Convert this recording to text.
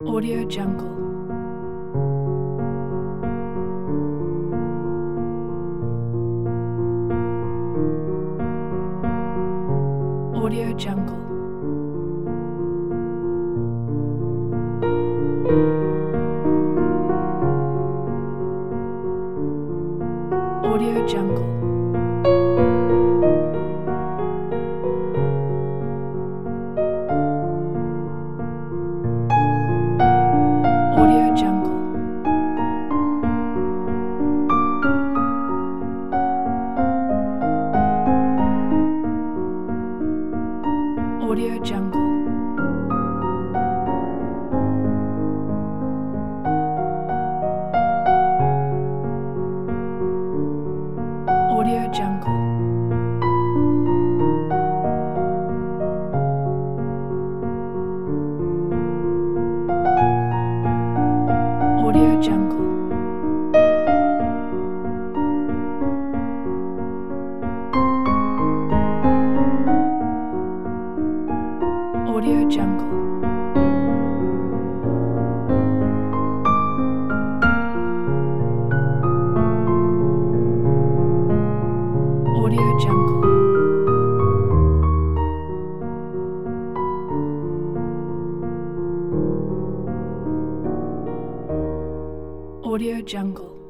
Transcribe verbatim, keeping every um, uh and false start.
Audio Jungle. Audio Jungle. Audio Jungle. Audio Jungle. Audio Jungle. Audio Jungle. Audio Jungle. Audio Jungle. Audio Jungle. Audio Jungle.